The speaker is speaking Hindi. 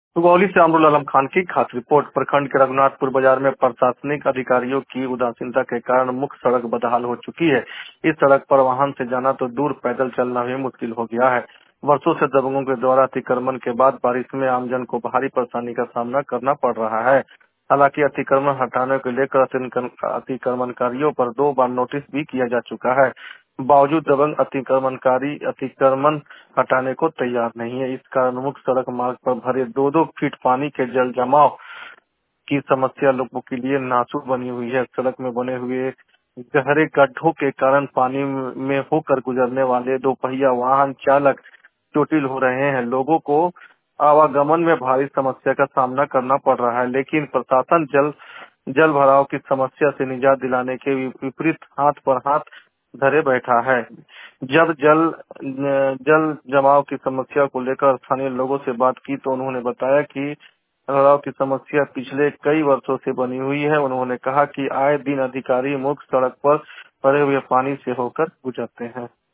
सुगौली से अमरुल आलम खान की खास रिपोर्ट। प्रखंड के रघुनाथपुर बाजार में प्रशासनिक अधिकारियों की उदासीनता के कारण मुख्य सड़क बदहाल हो चुकी है। इस सड़क पर वाहन से जाना तो दूर पैदल चलना भी मुश्किल हो गया है। वर्षों से दबंगों के द्वारा अतिक्रमण के बाद बारिश में आमजन को भारी परेशानी का सामना करना पड़ रहा है। हालांकि अतिक्रमण हटाने को लेकर अतिक्रमणकारियों पर 2 बार नोटिस भी किया जा चुका है। बावजूद दबंग अतिक्रमणकारी अतिक्रमण हटाने को तैयार नहीं है। इस कारण मुख्य सड़क मार्ग पर भरे 2-2 फीट पानी के जल जमाव की समस्या लोगों के लिए नासूर बनी हुई है। सड़क में बने हुए गहरे गड्ढों के कारण पानी में होकर गुजरने वाले 2 पहिया वाहन चालक चोटिल हो रहे हैं। लोगों को आवागमन में भारी समस्या का सामना करना पड़ रहा है, लेकिन प्रशासन जल भराव की समस्या से निजात दिलाने के विपरीत हाथ पर हाथ धरे बैठा है। जब जल जमाव की समस्या को लेकर स्थानीय लोगों से बात की तो उन्होंने बताया कि भराव की समस्या पिछले कई वर्षों से बनी हुई है। उन्होंने कहा कि आए दिन अधिकारी मुख्य सड़क पर भरे हुए पानी से होकर गुजरते हैं।